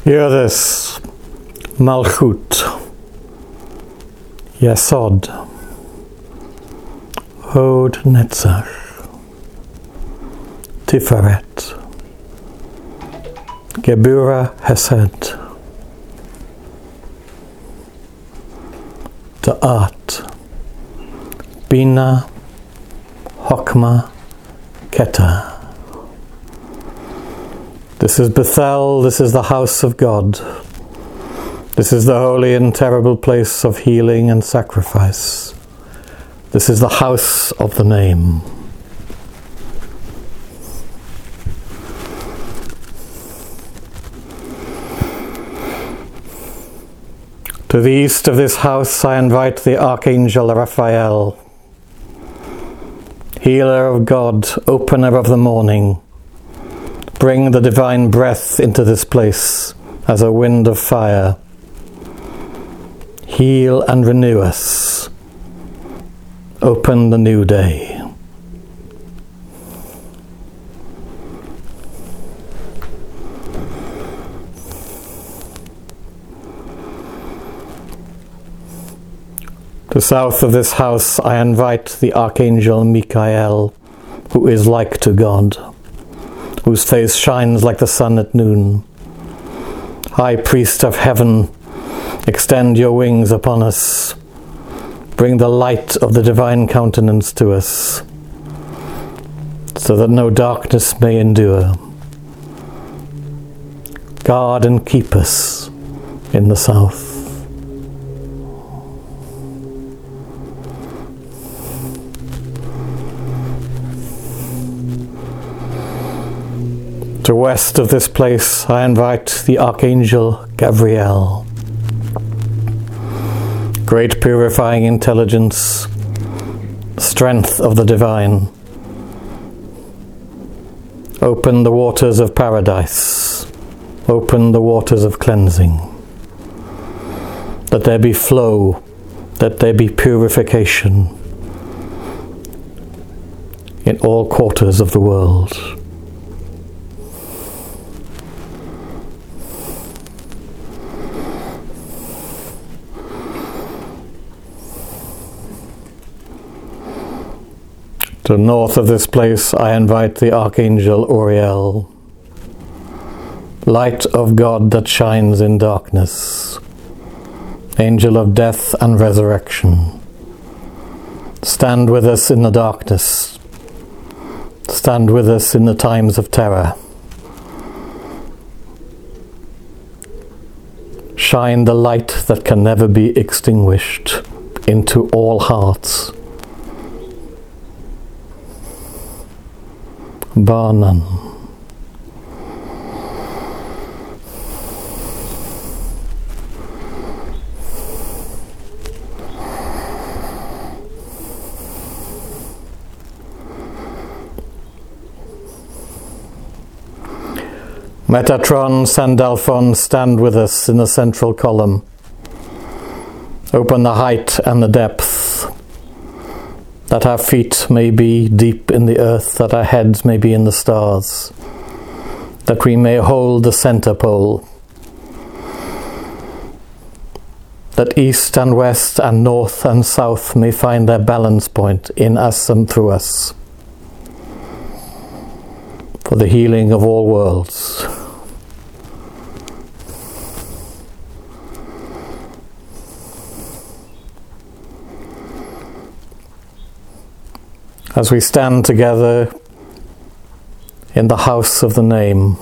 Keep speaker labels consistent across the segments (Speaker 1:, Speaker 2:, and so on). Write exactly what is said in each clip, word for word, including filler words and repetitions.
Speaker 1: Hear this, Malchut, Yesod, Hod Netzach, Tiferet, Gebura Hesed, Da'at, Bina, Hokmah, Ketah. This is Bethel, this is the house of God. This is the holy and terrible place of healing and sacrifice. This is the house of the name. To the east of this house I invite the Archangel Raphael, healer of God, opener of the morning. Bring the divine breath into this place as a wind of fire. Heal and renew us. Open the new day. To south of this house I invite the Archangel Michael, who is like to God, whose face shines like the sun at noon. High Priest of Heaven, extend your wings upon us. Bring the light of the divine countenance to us, so that no darkness may endure. Guard and keep us in the south. To west of this place I invite the Archangel Gabriel. Great purifying intelligence, strength of the divine. Open the waters of paradise. Open the waters of cleansing. That there be flow, that there be purification in all quarters of the world. To north of this place I invite the Archangel Uriel, light of God that shines in darkness, angel of death and resurrection. Stand with us in the darkness, stand with us in the times of terror. Shine the light that can never be extinguished into all hearts. Bar none. Metatron, Sandalphon, stand with us in the central column. Open the height and the depth, that our feet may be deep in the earth, that our heads may be in the stars, that we may hold the center pole, that east and west and north and south may find their balance point in us and through us, for the healing of all worlds. As we stand together in the house of the name,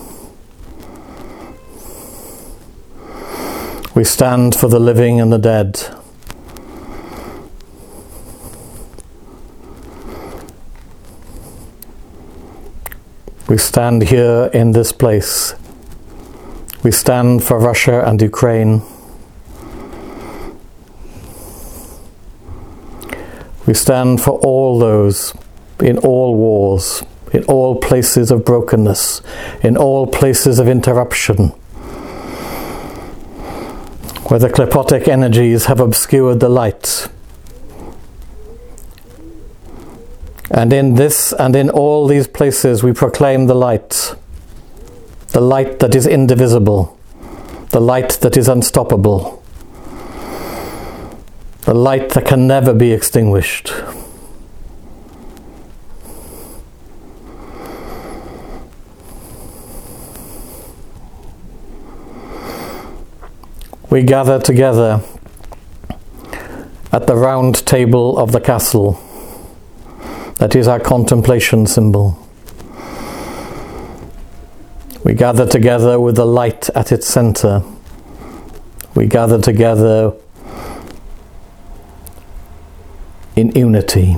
Speaker 1: we stand for the living and the dead. We stand here in this place. We stand for Russia and Ukraine. We stand for all those in all wars, in all places of brokenness, in all places of interruption, where the klepotic energies have obscured the light. And in this and in all these places we proclaim the light, the light that is indivisible, the light that is unstoppable, the light that can never be extinguished. We gather together at the round table of the castle. That is our contemplation symbol. We gather together with the light at its center. We gather together in unity,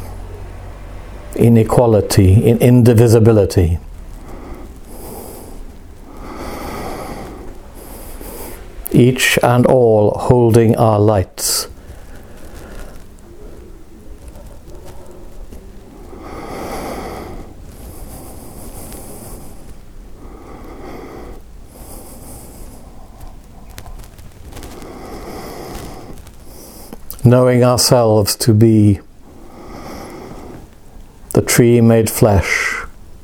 Speaker 1: in equality, in indivisibility. Each and all holding our lights. Knowing ourselves to be the tree made flesh,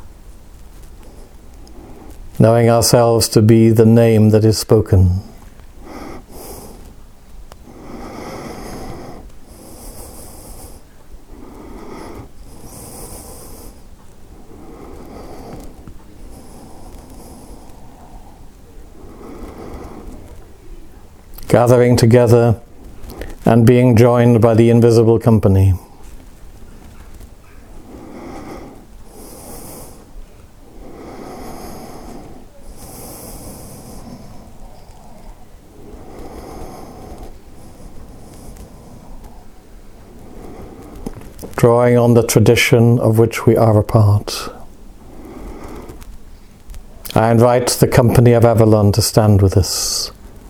Speaker 1: knowing ourselves to be the name that is spoken. Gathering together and being joined by the invisible company. Drawing on the tradition of which we are a part. I invite the company of Avalon to stand with us.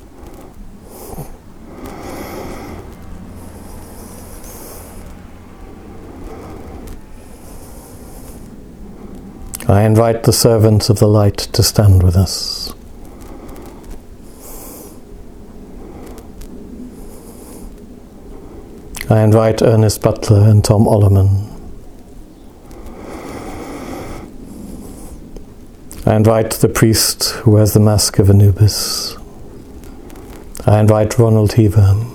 Speaker 1: I invite the servants of the light to stand with us. I invite Ernest Butler and Tom Ollerman. I invite the priest who wears the mask of Anubis. I invite Ronald Heaver.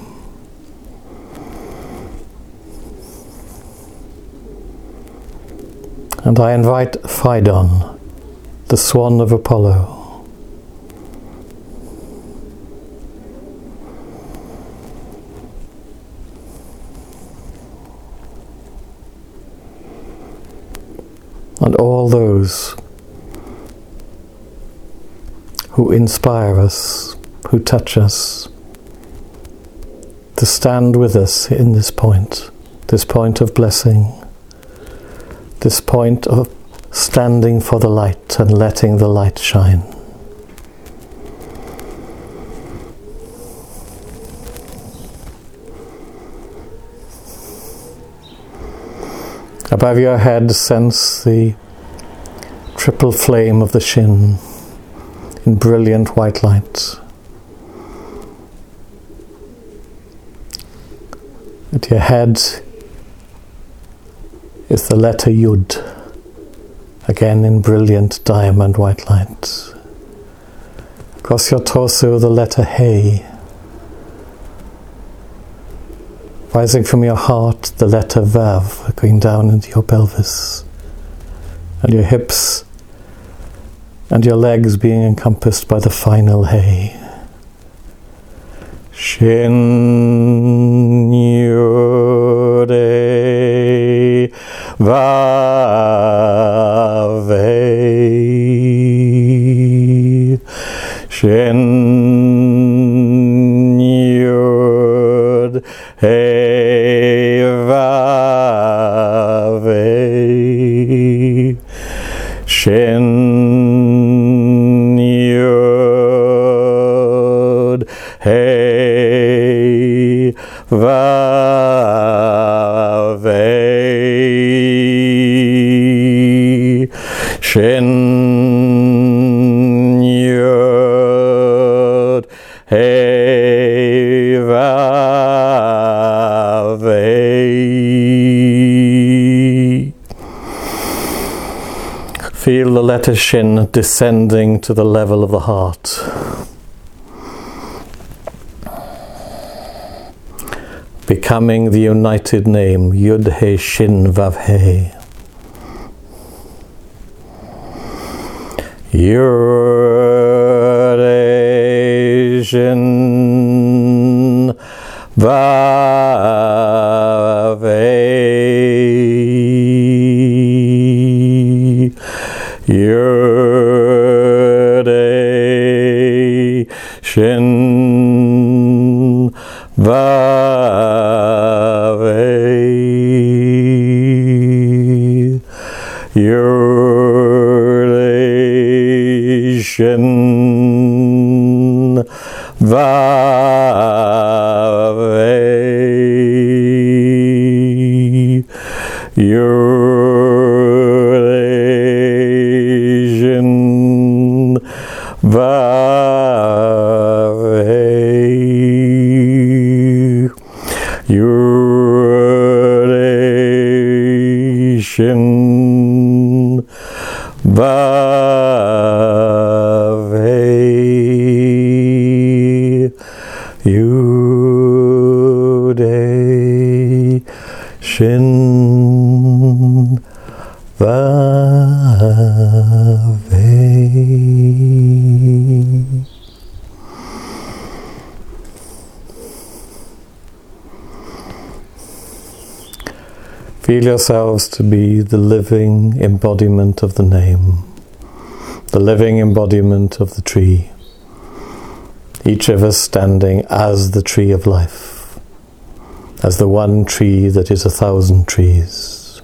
Speaker 1: And I invite Phaidon, the swan of Apollo. And all those who inspire us, who touch us, to stand with us in this point, this point of blessing, this point of standing for the light and letting the light shine. Above your head, sense the triple flame of the Shin in brilliant white light. At your head is the letter Yud, again in brilliant diamond white light. Across your torso, the letter Hey. Rising from your heart, the letter Vav, going down into your pelvis, and your hips and your legs being encompassed by the final Hey. Shin Yud Hey Vav Hey. Shin Yud Hey Vav Hey. Shin Yud Hey Vav Hey. Shin Yud Hey Vav Hey. Feel the letter Shin descending to the level of the heart. becoming the united name Yud He Shin Vav He. Yud He Shin Vav He. Yud He Shin Vav He. Yud He Shin Vav He. Yud He Shin Vav He. Yud He Shin Vav He. Yud He Shin Vav He. Feel yourselves to be the living embodiment of the name, the living embodiment of the tree, each of us standing as the tree of life, as the one tree that is a thousand trees.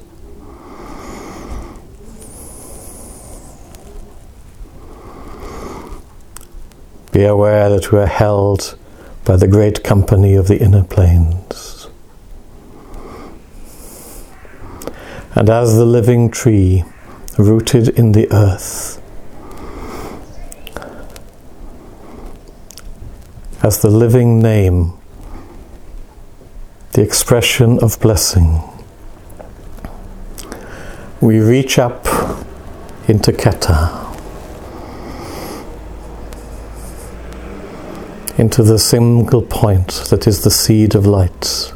Speaker 1: Be aware that we are held by the great company of the inner planes. And as the living tree, rooted in the earth, as the living name, the expression of blessing, we reach up into Keta, into the single point that is the seed of light.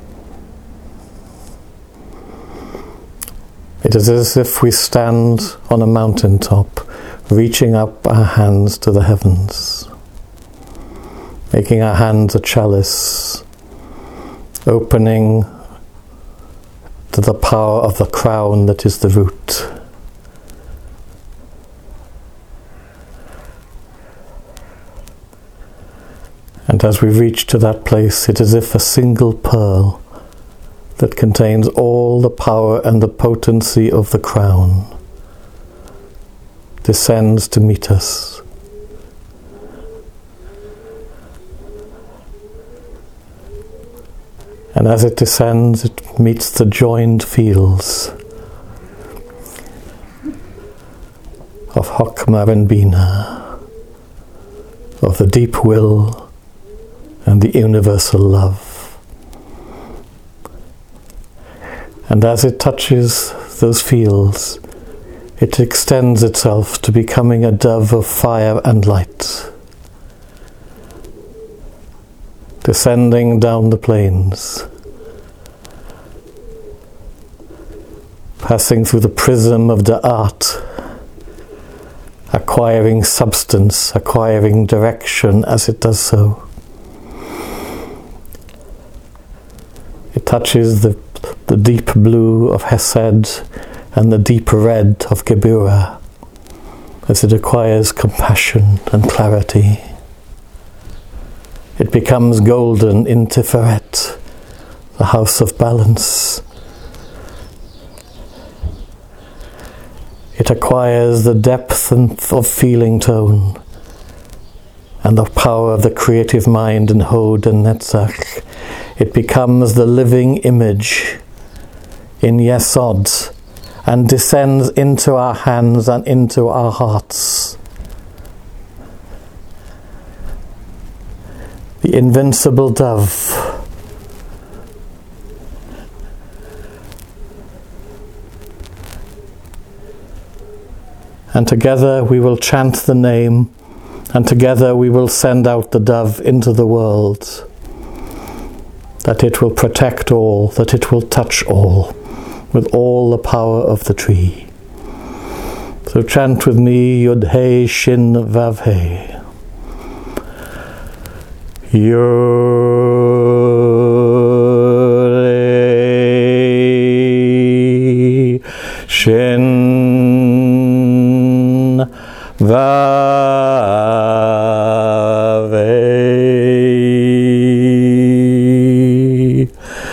Speaker 1: It is as if we stand on a mountaintop, reaching up our hands to the heavens, making our hands a chalice, opening to the power of the crown that is the root. And as we reach to that place, it is as if a single pearl that contains all the power and the potency of the crown descends to meet us. And as it descends, it meets the joined fields of Chokmah and Bina, of the deep will and the universal love. And as it touches those fields, it extends itself to becoming a dove of fire and light, descending down the plains, passing through the prism of Da'at, acquiring substance, acquiring direction as it does so. It touches the the deep blue of Hesed and the deep red of Geburah as it acquires compassion and clarity. It becomes golden in Tiferet, the house of balance. It acquires the depth of feeling tone and the power of the creative mind in Hod and Netzach. It becomes the living image in Yesod and descends into our hands and into our hearts. The invincible dove, and together we will chant the name, and together we will send out the dove into the world. that it will protect all, that it will touch all, with all the power of the tree. So chant with me, Yod He Shin Vav He. Yod He Shin Vav He.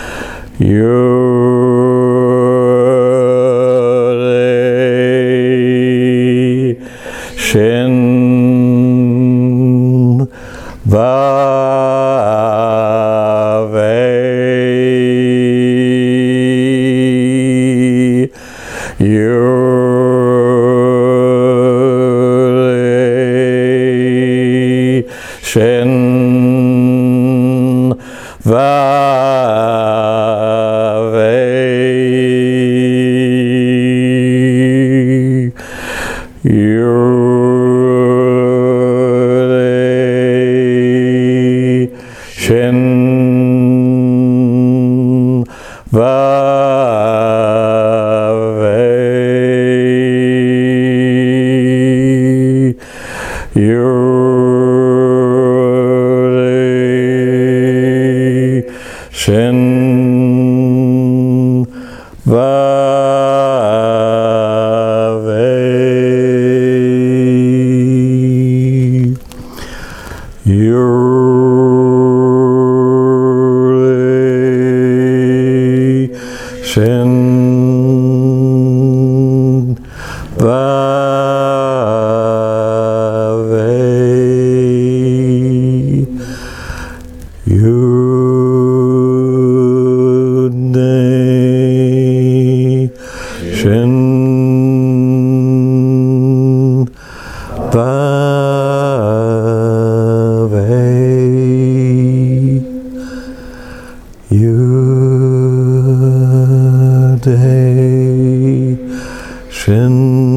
Speaker 1: Yod He Shin Vav He. Yod He Shin Vav He. Yod He Shin Vav He. Yod He Shin Vav He. Yod He Shin Vav He. Yod He Shin Vav He. Yod He Shin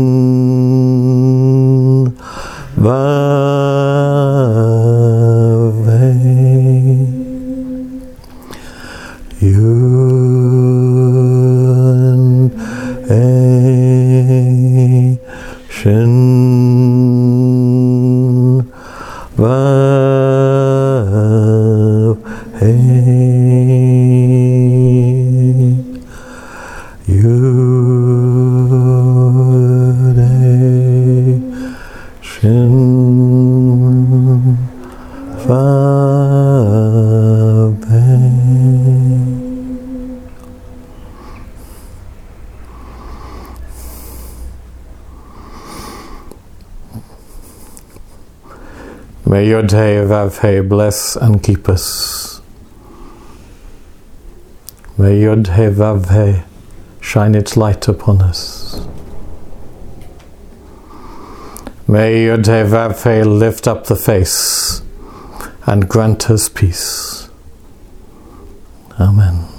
Speaker 1: Vav He. Yod He Shin Vav He. Yod He Shin Vav He. May Yod He Vav He bless and keep us. May Yod He Vav He shine its light upon us. May Yod He Vav He lift up the face and grant us peace. Amen.